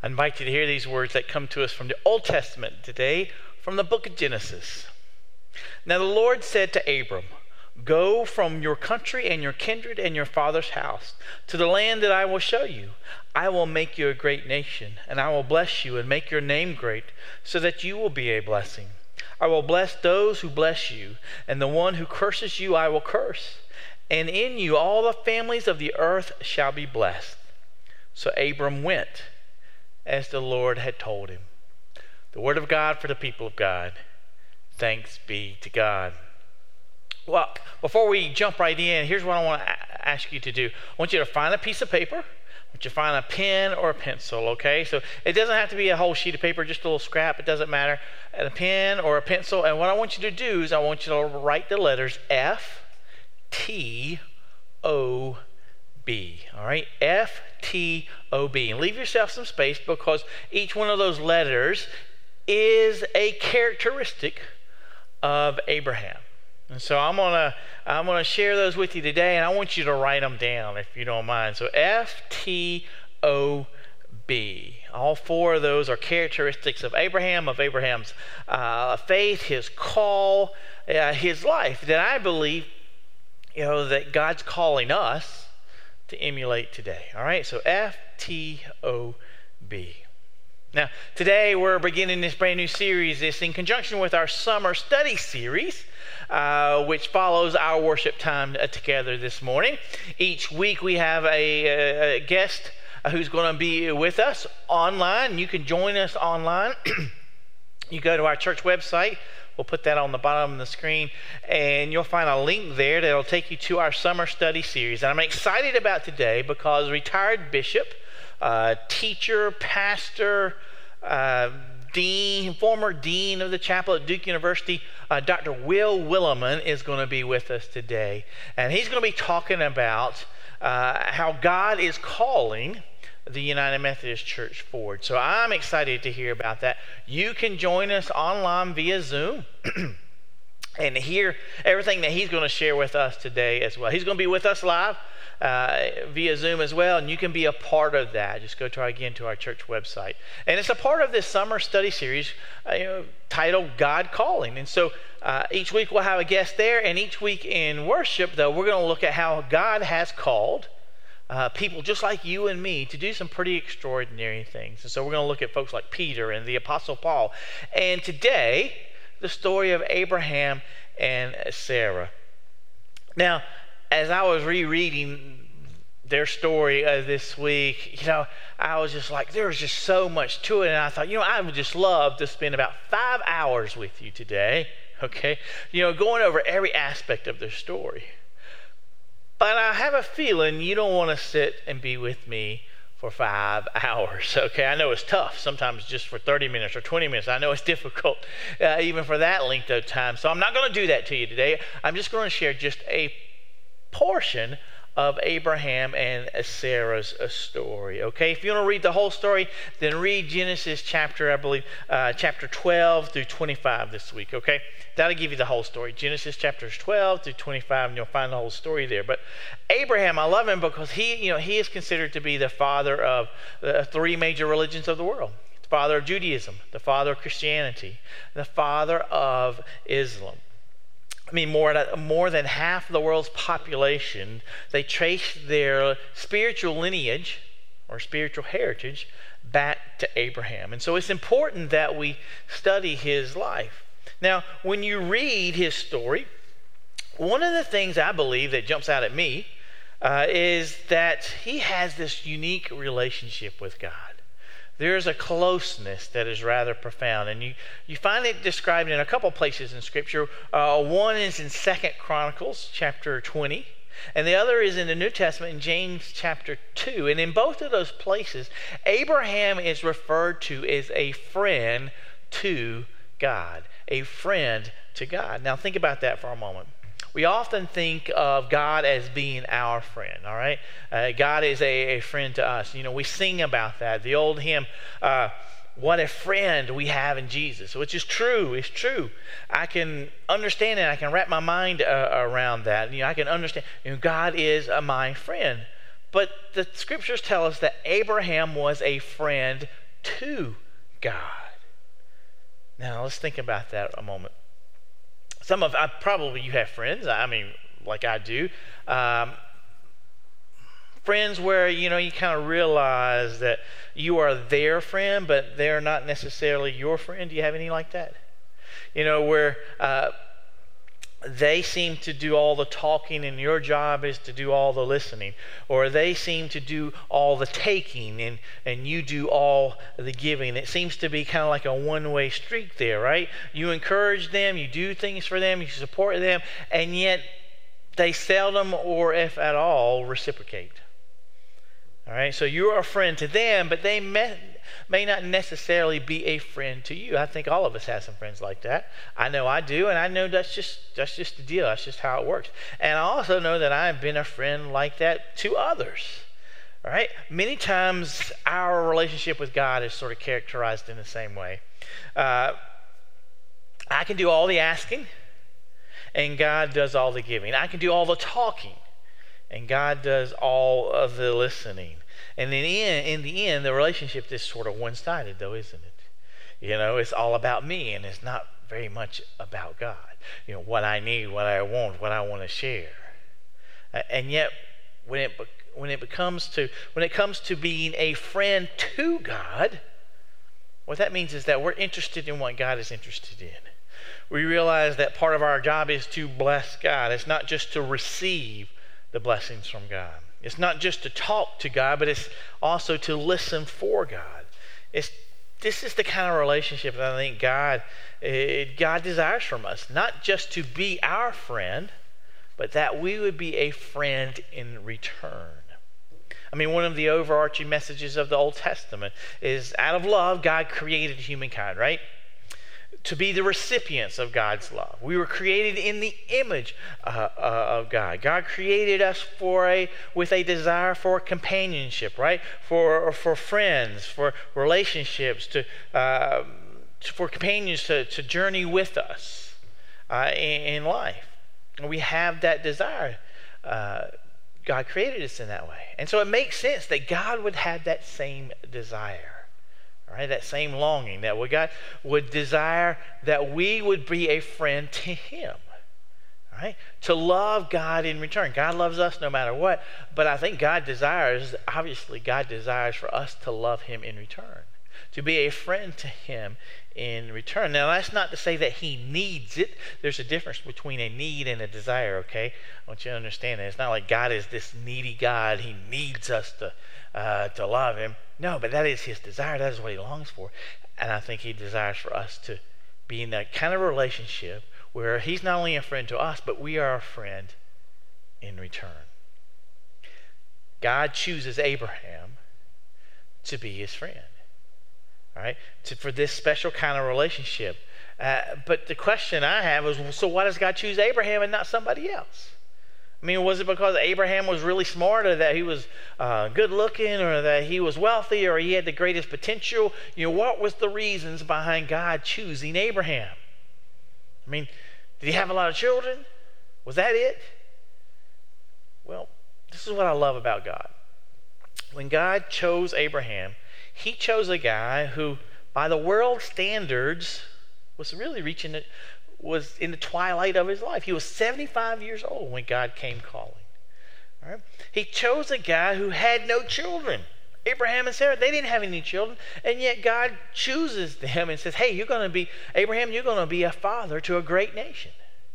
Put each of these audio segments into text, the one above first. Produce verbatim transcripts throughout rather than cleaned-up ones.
I invite you to hear these words that come to us from the Old Testament today, from the book of Genesis. Now the Lord said to Abram, "Go from your country and your kindred and your father's house to the land that I will show you. I will make you a great nation, and I will bless you and make your name great, so that you will be a blessing. I will bless those who bless you, and the one who curses you I will curse. And in you all the families of the earth shall be blessed." So Abram went as the Lord had told him. The word of God for the people of God. Thanks be to God. Well, before we jump right in, here's what I want to ask you to do. I want you to find a piece of paper. I want you to find a pen or a pencil, okay? So it doesn't have to be a whole sheet of paper, just a little scrap. It doesn't matter. And a pen or a pencil. And what I want you to do is I want you to write the letters F, T, O, B. All right? F, T, O, B. And leave yourself some space, because each one of those letters is a characteristic of Abraham. And so I'm gonna I'm gonna share those with you today, and I want you to write them down if you don't mind. So F, T, O, B. All four of those are characteristics of Abraham, of Abraham's uh, faith, his call, uh, his life that I believe, you know, that God's calling us to emulate today. All right, so F, T, O, B. Now, today we're beginning this brand new series. This in conjunction with our summer study series, uh, which follows our worship time uh, together this morning. Each week we have a, a, a guest uh, who's going to be with us online. You can join us online. You go to our church website. We'll put that on the bottom of the screen, and you'll find a link there that'll take you to our summer study series. And I'm excited about today because retired bishop, uh, teacher, pastor, uh, dean, former dean of the chapel at Duke University, uh, Doctor Will Willimon is going to be with us today. And he's going to be talking about uh, how God is calling the United Methodist Church forward. So I'm excited to hear about that. You can join us online via Zoom and hear everything that he's going to share with us today as well. He's going to be with us live uh, via Zoom as well, and you can be a part of that. Just go to our, again to our church website. And it's a part of this summer study series uh, you know, titled God Calling. And so uh, each week we'll have a guest there, and each week in worship, though, we're going to look at how God has called Uh, people just like you and me to do some pretty extraordinary things. And so we're going to look at folks like Peter and the Apostle Paul. And today, the story of Abraham and Sarah. Now, as I was rereading their story uh, this week, you know, I was just like, there was just so much to it. And I thought, you know, I would just love to spend about five hours with you today, okay? You know, going over every aspect of their story. But I have a feeling you don't want to sit and be with me for five hours, okay? I know it's tough, sometimes just for thirty minutes or twenty minutes. I know it's difficult, uh, even for that length of time. So I'm not going to do that to you today. I'm just going to share just a portion of Abraham and Sarah's story, okay? If you want to read the whole story, then read Genesis chapter, I believe, uh, chapter twelve through twenty-five this week, okay? That'll give you the whole story. Genesis chapters twelve through twenty-five, and you'll find the whole story there. But Abraham, I love him because he, you know, he is considered to be the father of the three major religions of the world. The father of Judaism, the father of Christianity, the father of Islam. I mean, more, more than half of the world's population, they trace their spiritual lineage or spiritual heritage back to Abraham. And so it's important that we study his life. Now, when you read his story, one of the things I believe that jumps out at me uh, is that he has this unique relationship with God. There's a closeness that is rather profound, and you, you find it described in a couple places in Scripture. Uh, one is in Second Chronicles chapter twenty, and the other is in the New Testament in James chapter two. And in both of those places, Abraham is referred to as a friend to God, a friend to God. Now think about that for a moment. We often think of God as being our friend, all right? Uh, God is a, a friend to us. You know, we sing about that. The old hymn, uh, what a friend we have in Jesus, which is true. It's true. I can understand it. I can wrap my mind uh, around that. You know, I can understand, you know, God is uh, my friend. But the scriptures tell us that Abraham was a friend to God. Now, let's think about that a moment. Some of, I, probably you have friends, I mean, like I do. Um, friends where, you know, you kind of realize that you are their friend, but they're not necessarily your friend. Do you have any like that? You know, where uh, they seem to do all the talking and your job is to do all the listening. Or they seem to do all the taking and, and you do all the giving. It seems to be kind of like a one-way street there, right? You encourage them, you do things for them, you support them, and yet they seldom or if at all reciprocate. All right, so you're a friend to them, but they may, may not necessarily be a friend to you. I think all of us have some friends like that. I know I do, and I know that's just that's just the deal. That's just how it works. And I also know that I've been a friend like that to others. All right, many times our relationship with God is sort of characterized in the same way. Uh, I can do all the asking, and God does all the giving. I can do all the talking, and God does all of the listening. And in the end, in the, end, the relationship is sort of one-sided, though, isn't it? You know, it's all about me, and it's not very much about God. You know, what I need, what I want, what I want to share. Uh, and yet, when it when it becomes to when it comes to being a friend to God, what that means is that we're interested in what God is interested in. We realize that part of our job is to bless God. It's not just to receive the blessings from God. It's not just to talk to God, but it's also to listen for God. It's this is the kind of relationship that I think God it, God desires from us, not just to be our friend, but that we would be a friend in return. I mean, one of the overarching messages of the Old Testament is out of love, God created humankind, right? To be the recipients of God's love. We were created in the image uh, uh, of God. God created us for a with a desire for companionship, right? For for friends, for relationships, to, uh, to for companions to, to journey with us uh, in, in life. And we have that desire. Uh, God created us in that way, and so it makes sense that God would have that same desire. Right, that same longing that we God would desire that we would be a friend to Him. Right? To love God in return. God loves us no matter what, but I think God desires, obviously God desires for us to love Him in return. To be a friend to Him in return. Now that's not to say that He needs it. There's a difference between a need and a desire, okay? I want you to understand that. It's not like God is this needy God. He needs us to uh, to love Him. No, but that is His desire. That is what He longs for. And I think He desires for us to be in that kind of relationship where He's not only a friend to us, but we are a friend in return. God chooses Abraham to be His friend. All right, to, for this special kind of relationship. Uh, but the question I have is, so why does God choose Abraham and not somebody else? I mean, was it because Abraham was really smart, or that he was uh, good looking, or that he was wealthy, or he had the greatest potential? You know, what was the reasons behind God choosing Abraham? I mean, did he have a lot of children? Was that it? Well, this is what I love about God. When God chose Abraham, He chose a guy who, by the world standards, was really reaching it, was in the twilight of his life. He was seventy-five years old when God came calling. All right? He chose a guy who had no children. Abraham and Sarah, they didn't have any children, and yet God chooses them and says, hey, you're going to be, Abraham, you're going to be a father to a great nation.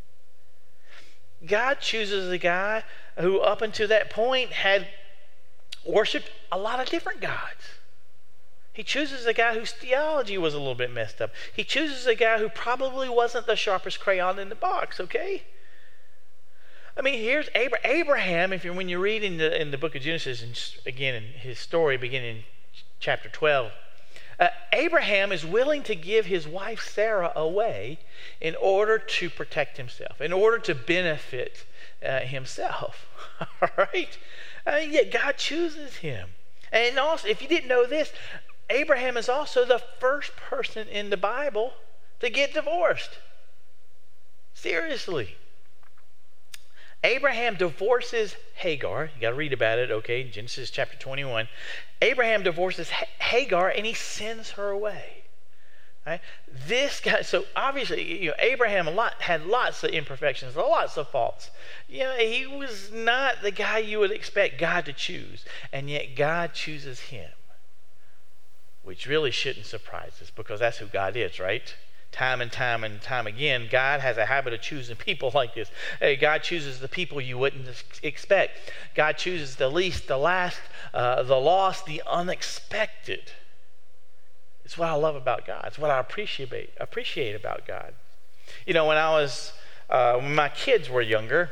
God chooses a guy who up until that point had worshipped a lot of different gods. He chooses a guy whose theology was a little bit messed up. He chooses a guy who probably wasn't the sharpest crayon in the box, okay? I mean, here's Abra- Abraham, if you're, when you read in the, in the book of Genesis, and again in his story beginning in chapter twelve, uh, Abraham is willing to give his wife Sarah away in order to protect himself, in order to benefit uh, himself, all right? I mean, yet God chooses him. And also, if you didn't know this, Abraham is also the first person in the Bible to get divorced. Seriously. Abraham divorces Hagar. You got to read about it, okay? Genesis chapter twenty-one. Abraham divorces Hagar and he sends her away. Right? This guy, so obviously, you know, Abraham a lot, had lots of imperfections, lots of faults. You know, he was not the guy you would expect God to choose, and yet God chooses him, which really shouldn't surprise us because that's who God is, right? Time and time and time again, God has a habit of choosing people like this. Hey, God chooses the people you wouldn't expect. God chooses the least, the last, uh, the lost, the unexpected. It's what I love about God. It's what I appreciate appreciate about God. You know, when I was, uh, when my kids were younger,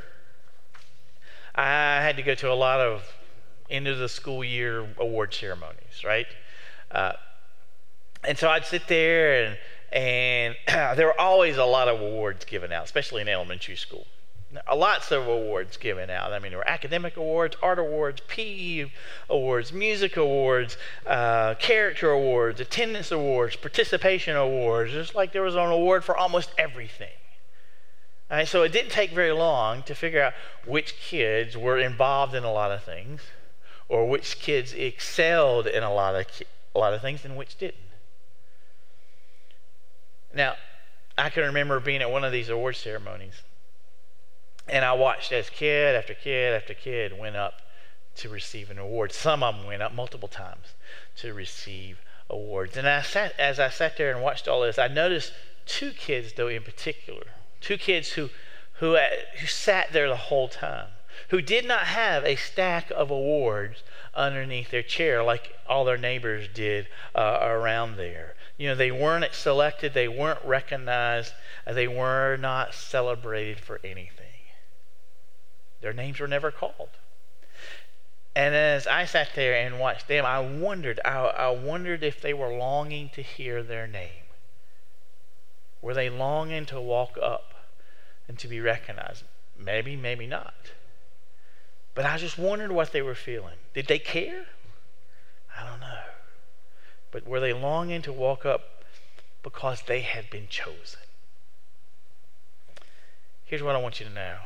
I had to go to a lot of end of the school year award ceremonies, right? Uh, and so I'd sit there and and there were always a lot of awards given out, especially in elementary school. Lots of awards given out. I mean, there were academic awards, art awards, P E awards, music awards, uh, character awards, attendance awards, participation awards. Just like there was an award for almost everything. All right, so it didn't take very long to figure out which kids were involved in a lot of things, or which kids excelled in a lot of a lot of things, and which didn't. Now, I can remember being at one of these award ceremonies. And I watched as kid after kid after kid went up to receive an award. Some of them went up multiple times to receive awards. And I sat, as I sat there and watched all this, I noticed two kids, though, in particular. Two kids who, who, who sat there the whole time, who did not have a stack of awards underneath their chair like all their neighbors did uh, around there. You know, they weren't selected, they weren't recognized, they were not celebrated for anything. Their names were never called. And as I sat there and watched them, I wondered, I, I wondered if they were longing to hear their name. Were they longing to walk up and to be recognized? Maybe, maybe not. But I just wondered what they were feeling. Did they care? I don't know. But were they longing to walk up because they had been chosen? Here's what I want you to know.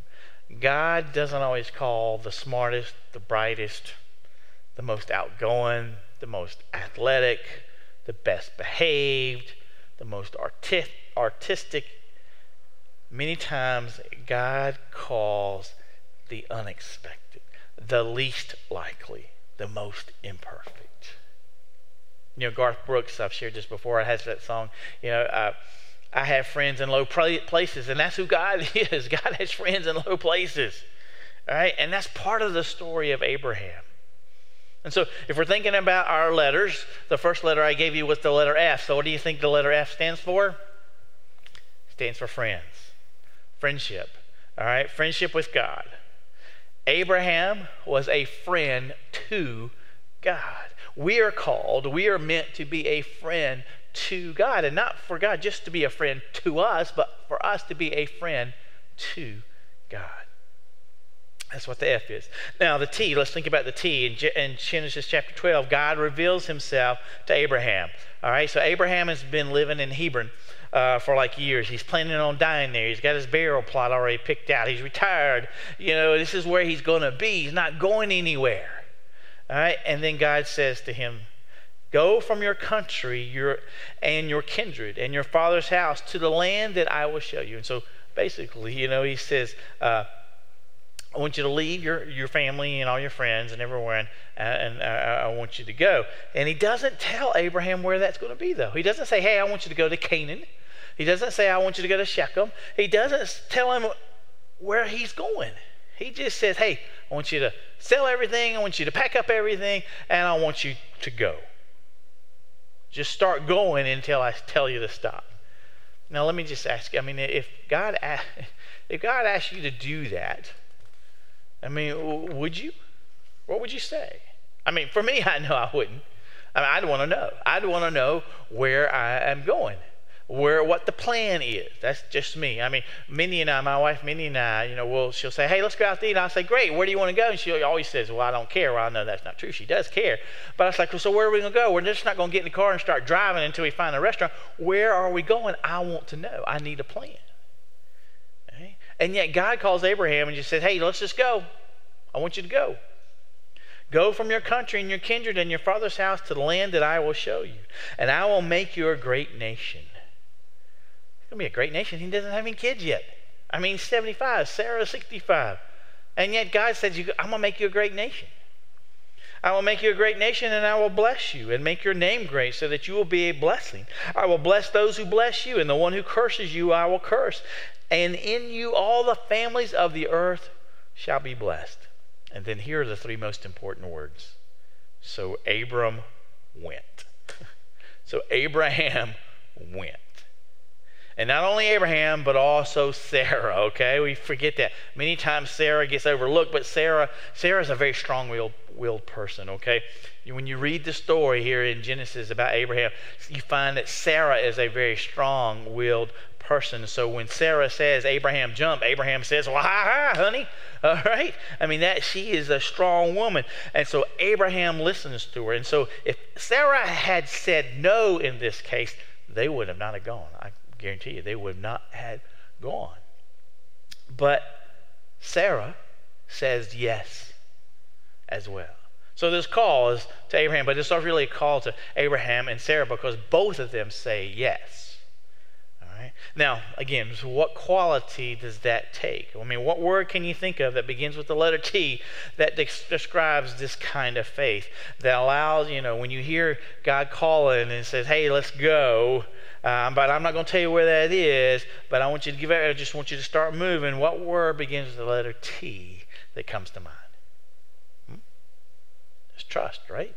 God doesn't always call the smartest, the brightest, the most outgoing, the most athletic, the best behaved, the most arti- artistic. Many times, God calls the unexpected, the least likely, the most imperfect. You know, Garth Brooks, I've shared this before, has that song, you know, uh, I have friends in low places, and that's who God is. God has friends in low places. All right? And that's part of the story of Abraham. And so if we're thinking about our letters, the first letter I gave you was the letter F. So what do you think the letter F stands for? It stands for friends. Friendship. All right? Friendship with God. Abraham was a friend to God. We are called, we are meant to be a friend to God, and not for God just to be a friend to us, but for us to be a friend to God. That's what the F is. Now the T, let's think about the T. In, Ge- in Genesis chapter twelve, God reveals himself to Abraham. All right, so Abraham has been living in Hebron uh, for like years. He's planning on dying there. He's got his burial plot already picked out. He's retired. You know, this is where he's going to be. He's not going anywhere. All right, and then God says to him, go from your country your, and your kindred and your father's house to the land that I will show you. And so basically, you know, he says, uh, I want you to leave your, your family and all your friends and everywhere, and, and uh, I want you to go. And he doesn't tell Abraham where that's going to be, though. He doesn't say, hey, I want you to go to Canaan. He doesn't say, I want you to go to Shechem. He doesn't tell him where he's going. He just says, hey, I want you to sell everything, I want you to pack up everything, and I want you to go. Just start going until I tell you to stop. Now, let me just ask you, I mean, if God, if God asked you to do that, I mean, would you? What would you say? I mean, for me, I know I wouldn't. I mean, I'd want to know. I'd want to know where I am going, where what the plan is. That's just me. I mean, Minnie and I, my wife Minnie and I, you know, we'll, she'll say, hey, let's go out to eat. And I'll say, great, where do you want to go? And she always says, well, I don't care. Well, I know that's not true. She does care. But I was like, well, so where are we going to go? We're just not going to get in the car and start driving until we find a restaurant. Where are we going? I want to know. I need a plan. Okay? And yet God calls Abraham and just says, hey, let's just go. I want you to go. Go from your country and your kindred and your father's house to the land that I will show you. And I will make you a great nation. It's going to be a great nation. He doesn't have any kids yet. I mean, seventy-five, Sarah sixty-five. And yet God says, I'm going to make you a great nation. I will make you a great nation, and I will bless you and make your name great so that you will be a blessing. I will bless those who bless you, and the one who curses you I will curse. And in you all the families of the earth shall be blessed. And then here are the three most important words. So Abram went. So Abraham went. And not only Abraham, but also Sarah, okay? We forget that. Many times Sarah gets overlooked, but Sarah Sarah's a very strong-willed willed person, okay? When you read the story here in Genesis about Abraham, you find that Sarah is a very strong-willed person. So when Sarah says, Abraham, jump, Abraham says, well, hi, hi, honey. All right? I mean, that she is a strong woman. And so Abraham listens to her. And so if Sarah had said no in this case, they would have not have gone. I guarantee you, they would not have gone. But Sarah says yes as well. So this call is to Abraham, but it's not really a call to Abraham and Sarah because both of them say yes. All right. Now, again, so what quality does that take? I mean, what word can you think of that begins with the letter T that de- describes this kind of faith that allows, you know, when you hear God calling and says, hey, let's go, Um, but I'm not going to tell you where that is, but I want you to give it, I just want you to start moving. What word begins with the letter T that comes to mind? Hmm? It's trust, right?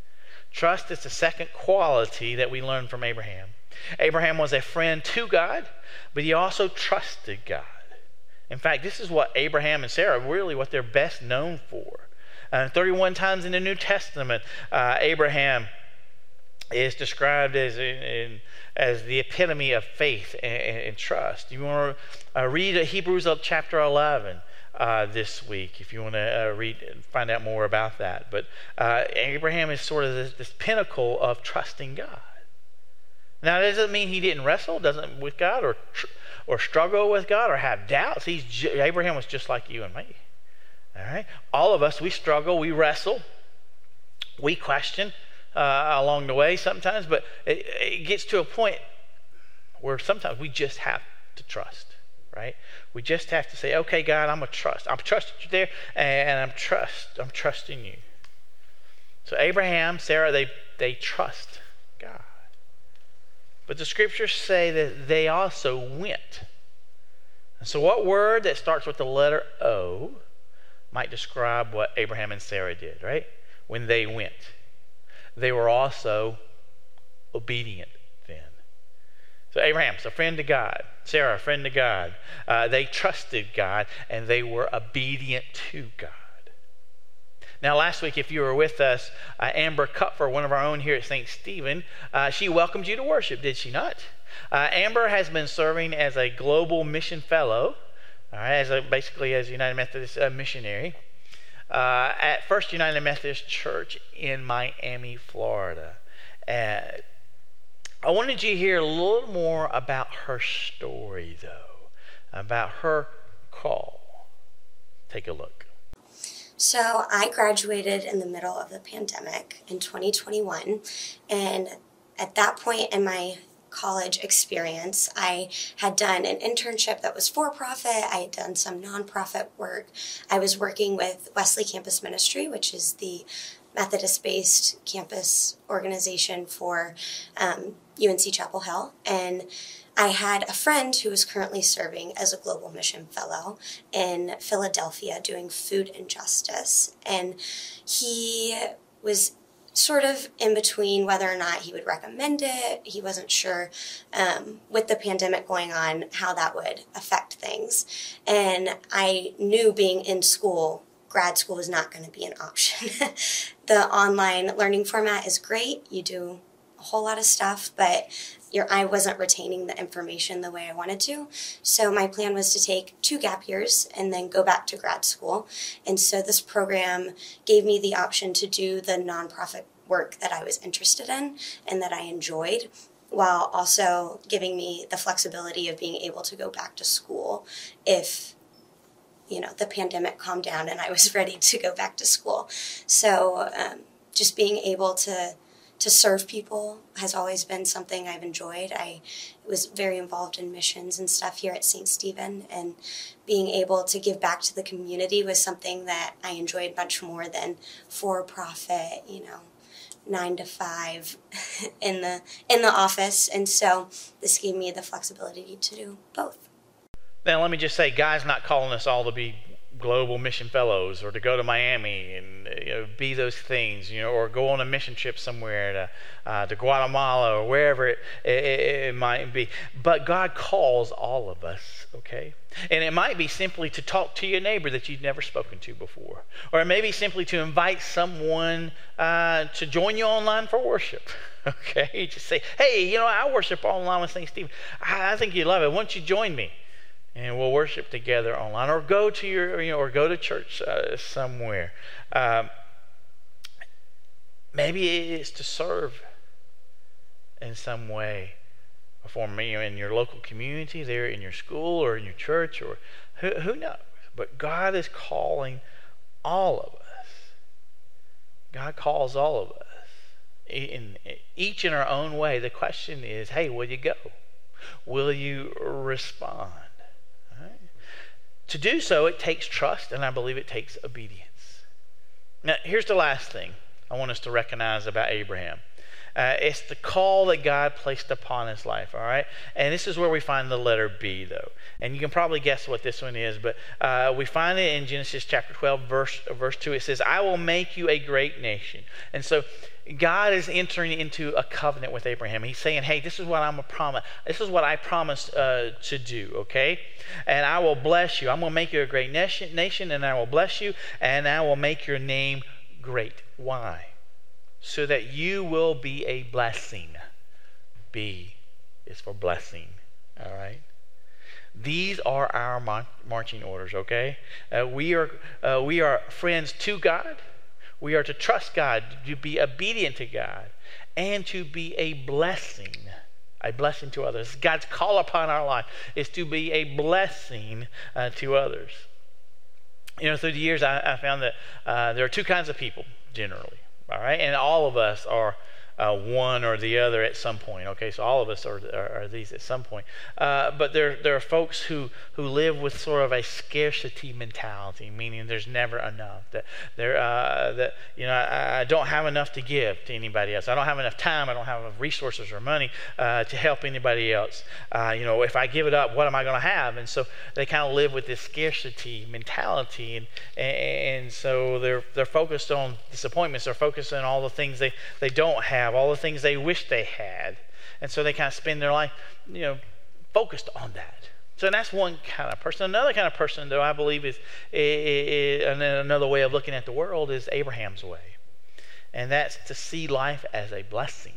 Trust is the second quality that we learn from Abraham. Abraham was a friend to God, but he also trusted God. In fact, this is what Abraham and Sarah, really what they're best known for. Uh, thirty-one times in the New Testament, uh, Abraham is described as in, in, as the epitome of faith and, and, and trust. You want to uh, read Hebrews up chapter eleven uh, this week if you want to uh, read and find out more about that. But uh, Abraham is sort of this, this pinnacle of trusting God. Now, that doesn't mean he didn't wrestle, doesn't with God or tr- or struggle with God or have doubts. He's j- Abraham was just like you and me. All right, all of us, we struggle, we wrestle, we question. Uh, along the way sometimes, but it, it gets to a point where sometimes we just have to trust, right? We just have to say, okay, God, I'm going to trust. I'm trusting you there, and I'm trust. I'm trusting you. So Abraham, Sarah, they, they trust God. But the scriptures say that they also went. And so what word that starts with the letter O might describe what Abraham and Sarah did, right? When they went. They were also obedient then. So Abraham's a friend to God. Sarah, a friend to God. Uh, they trusted God, and they were obedient to God. Now, last week, if you were with us, uh, Amber Kupfer, one of our own here at Saint Stephen, uh, she welcomed you to worship, did she not? Uh, Amber has been serving as a global mission fellow, all right, as a, basically as a United Methodist uh, missionary. Uh, at First United Methodist Church in Miami, Florida. Uh, I wanted you to hear a little more about her story, though, about her call. Take a look. So I graduated in the middle of the pandemic in twenty twenty-one, and at that point in my college experience, I had done an internship that was for-profit. I had done some nonprofit work. I was working with Wesley Campus Ministry, which is the Methodist-based campus organization for um, U N C Chapel Hill. And I had a friend who was currently serving as a Global Mission Fellow in Philadelphia doing food injustice. And he was sort of in between whether or not he would recommend it. He wasn't sure um, with the pandemic going on how that would affect things. And I knew being in school, grad school was not going to be an option. The online learning format is great. You do a whole lot of stuff, but You're, I wasn't retaining the information the way I wanted to. So my plan was to take two gap years and then go back to grad school. And so this program gave me the option to do the nonprofit work that I was interested in and that I enjoyed, while also giving me the flexibility of being able to go back to school if you know, the pandemic calmed down and I was ready to go back to school. So um, just being able to to serve people has always been something I've enjoyed. I was very involved in missions and stuff here at Saint Stephen, and being able to give back to the community was something that I enjoyed much more than for-profit, you know, nine to five in the in the office. And so this gave me the flexibility to do both. Now, let me just say, God's not calling us all to be global mission fellows or to go to Miami and you know, be those things, you know, or go on a mission trip somewhere to uh, to Guatemala or wherever it, it, it might be. But God calls all of us, okay? And it might be simply to talk to your neighbor that you've never spoken to before, or it may be simply to invite someone uh, to join you online for worship. Okay, just say, hey, you know, I worship online with Saint Stephen. I, I think you love it. Why don't you join me? And we'll worship together online, or go to your, you know, or go to church uh, somewhere. Um, maybe it's to serve in some way, for me, in your local community, there in your school or in your church, or who, who knows. But God is calling all of us. God calls all of us, in, in each in our own way. The question is, hey, will you go? Will you respond? To do so, it takes trust, and I believe it takes obedience. Now, here's the last thing I want us to recognize about Abraham. Uh, it's the call that God placed upon his life, all right? And this is where we find the letter B, though. And you can probably guess what this one is, but uh, we find it in Genesis chapter twelve, verse, verse two. It says, I will make you a great nation. And so God is entering into a covenant with Abraham. He's saying, hey, this is what I'm a promise. This is what I promised uh, to do, okay? And I will bless you. I'm going to make you a great nation, nation, and I will bless you, and I will make your name great. Why? So that you will be a blessing. B is for blessing, all right? These are our mar- marching orders, okay? Uh, we are uh, we are friends to God. We are to trust God, to be obedient to God, and to be a blessing, a blessing to others. God's call upon our life is to be a blessing uh, to others. You know, through the years, I, I found that uh, there are two kinds of people, generally, all right? And all of us are uh, one or the other at some point, okay? So all of us are, are, are these at some point. Uh, but there, there are folks who, who live with sort of a scarcity mentality, meaning there's never enough. That, there, uh, that you know, I, I don't have enough to give to anybody else. I don't have enough time. I don't have enough resources or money uh, to help anybody else. Uh, you know, if I give it up, what am I going to have? And so they kind of live with this scarcity mentality, and and so they're they're focused on disappointments. They're focused on all the things they, they don't have, all the things they wish they had, and so they kind of spend their life, you know, focused on that. So that's one kind of person. Another kind of person, though, I believe is, is, is another way of looking at the world is Abraham's way, and that's to see life as a blessing.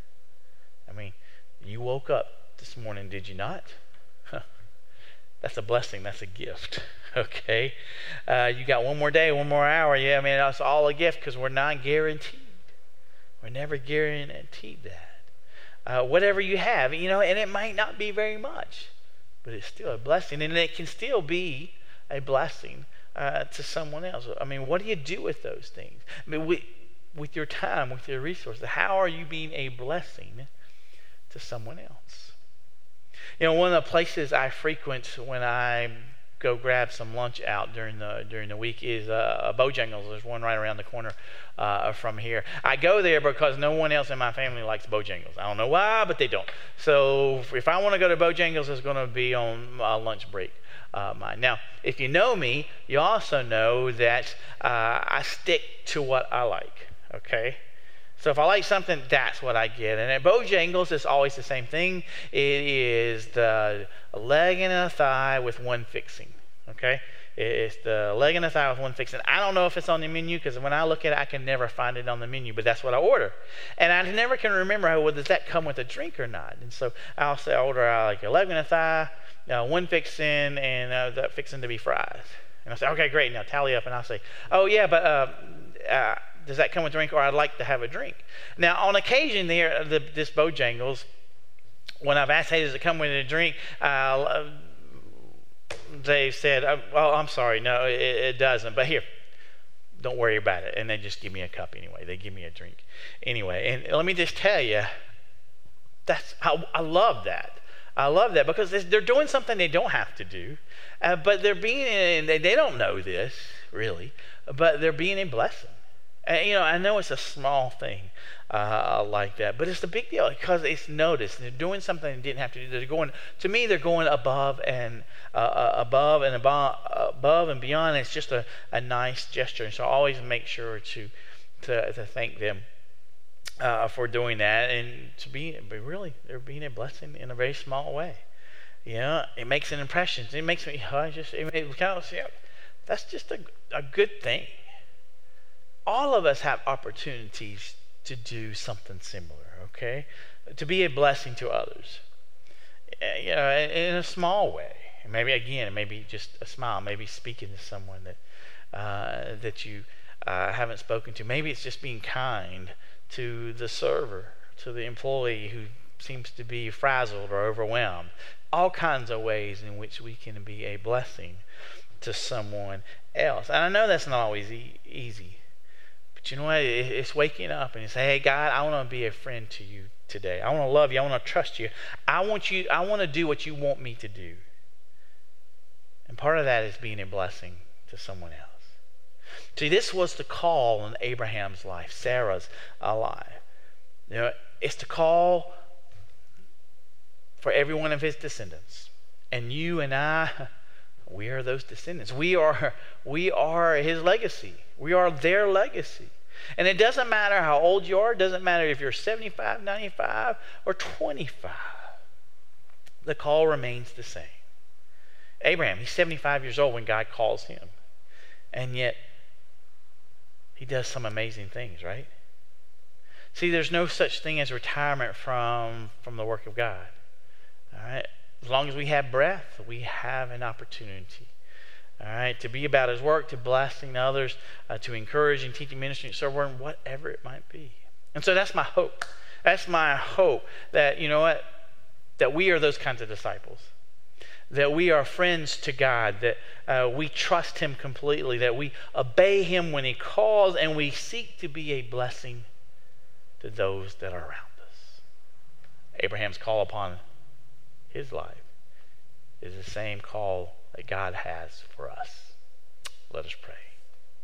I mean, you woke up this morning, did you not? Huh. That's a blessing. That's a gift. Okay, uh, you got one more day, one more hour. Yeah, I mean, that's all a gift because we're not guaranteed. We're never guaranteed that. Uh, whatever you have, you know, and it might not be very much, but it's still a blessing, and it can still be a blessing uh, to someone else. I mean, what do you do with those things? I mean, with, with your time, with your resources, how are you being a blessing to someone else? You know, one of the places I frequent when I go grab some lunch out during the during the week is uh, Bojangles. There's one right around the corner uh, from here. I go there because no one else in my family likes Bojangles. I don't know why, but they don't. So if I want to go to Bojangles, it's going to be on my lunch break. Uh, mine. Now, if you know me, you also know that uh, I stick to what I like. Okay. So if I like something, that's what I get. And at Bojangles, it's always the same thing. It is the leg and a thigh with one fixing. Okay? It's the leg and a thigh with one fixing. I don't know if it's on the menu because when I look at it, I can never find it on the menu, but that's what I order. And I never can remember, oh, well, does that come with a drink or not? And so I'll say I order uh, like a leg and a thigh, uh, one fixing, and uh, that fixing to be fries. And I'll say, okay, great. Now tally up, and I'll say, oh, yeah, but uh, uh, does that come with a drink, or I'd like to have a drink? Now, on occasion, there, the, this Bojangles, when I've asked, hey, does it come with a drink? Uh, they said, well, I'm sorry, no, it, it doesn't. But here, don't worry about it. And they just give me a cup anyway. They give me a drink anyway. And let me just tell you, that's I, I love that. I love that because they're doing something they don't have to do. Uh, but they're being, they, they don't know this, really, but they're being a blessing. And, you know, I know it's a small thing uh, like that, but it's a big deal because it's noticed. They're doing something they didn't have to do. They're going, to me, they're going above and uh, uh, above and above, above and beyond. It's just a, a nice gesture, and so I always make sure to to, to thank them uh, for doing that, and to be, but really, they're being a blessing in a very small way. You know, it makes an impression. It makes me, I just, it kind of, yeah, that's just a, a good thing. All of us have opportunities to do something similar, okay? To be a blessing to others. You know, in a small way. Maybe, again, maybe just a smile. Maybe speaking to someone that uh, that you uh, haven't spoken to. Maybe it's just being kind to the server, to the employee who seems to be frazzled or overwhelmed. All kinds of ways in which we can be a blessing to someone else. And I know that's not always e- easy. But you know what? It's waking up and you say, hey, God, I want to be a friend to you today. I want to love you. I want to trust you. I want you. I want to do what you want me to do. And part of that is being a blessing to someone else. See, this was the call in Abraham's life, Sarah's life. You know, it's the call for every one of his descendants. And you and I, we are those descendants. We are, we are his legacy. We are their legacy. And it doesn't matter how old you are. It doesn't matter if you're seventy-five, ninety-five, or twenty-five. The call remains the same. Abraham, he's seventy-five years old when God calls him. And yet, he does some amazing things, right? See, there's no such thing as retirement from, from the work of God. All right? As long as we have breath, we have an opportunity. All right, to be about his work, to blessing others, uh, to encourage and teaching ministry, serve word, whatever it might be. And so that's my hope. That's my hope that, you know what, that we are those kinds of disciples. That we are friends to God, that uh, we trust him completely, that we obey him when he calls, and we seek to be a blessing to those that are around us. Abraham's call upon his life is the same call that God has for us. Let us pray.